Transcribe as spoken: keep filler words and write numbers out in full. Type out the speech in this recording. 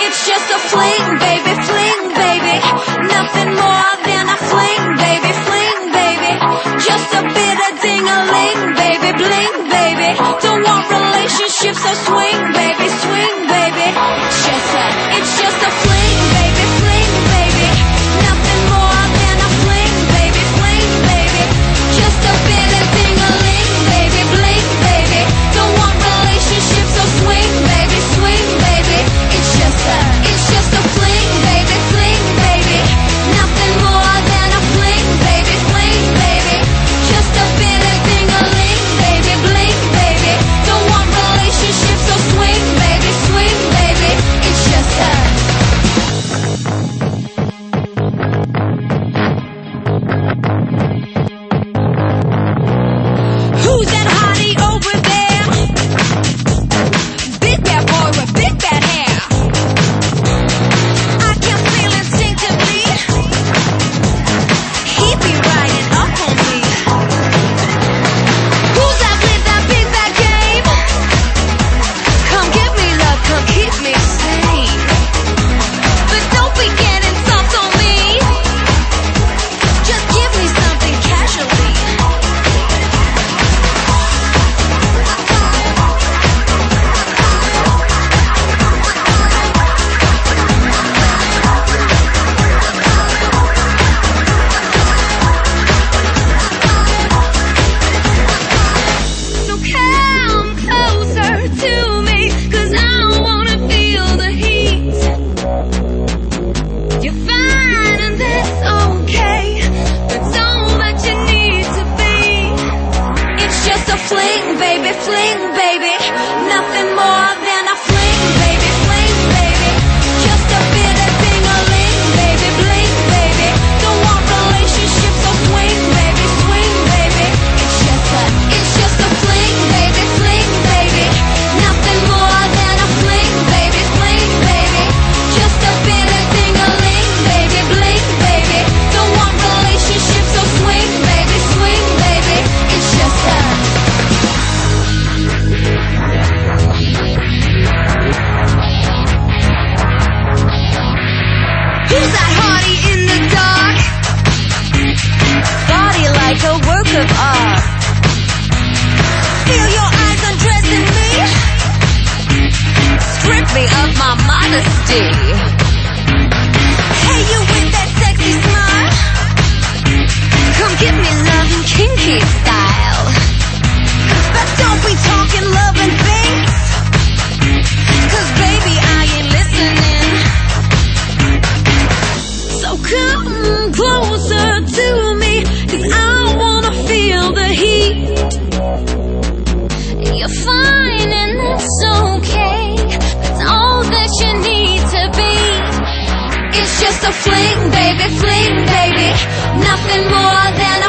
It's just a fling, baby, fling, baby. Nothing more than a fling, baby, fling, baby. Just a bit of ding-a-ling, baby, bling, baby. Don't want relationships, so swing, baby, swing, baby. It's just a, it's just a fling, baby, fling, baby. Nothing more than a fling, baby, fling, baby. Just a bit of ding-a-ling, baby, bling, baby. Don't want relationships, so swing, baby, swing, baby. It's just a, it's just a fling, baby, fling, baby. Nothing more than a fling, baby, fling, baby. Just a bit of ding-a-ling, baby, bling, baby. Don't want relationships, so swing, baby, swing, baby. It's just a. Who's that hottie over there? Big bad boy with big bad hair. I can feel instinctively. He be riding up on me. Who's that with that big bad game? Come give me love, come keep me sane. But don't be getting soft on me. Just give me something casually. So come closer to me, 'cause I wanna feel the heat. You're fine and that's okay. That's all that you need to be. It's just a fling, baby, fling, baby. Nothing more than a fling, baby, fling, baby. Just a bit of ding-a-ling, baby, bling, baby. Don't want relationships, so swing, baby, swing, baby. It's just a, it's just a fling, baby, fling, baby. Nothing more than a fling, baby, fling, baby. Just a bit of ding-a-ling, baby, bling, baby. Don't want relationships, so swing, baby, swing, baby. It's just a. Who's that hottie in the dark? Body like a work of art. Feel your eyes undressing me. Strip me of my modesty. Hey, you with that sexy smile. Come give me love in kinky style. But don't be talking love and things, 'cause baby I ain't listening. So come closer to me, 'cause I wanna feel the heat. You're fine and that's okay. That's all that you need to be. It's just a fling, baby, fling, baby. Nothing more than a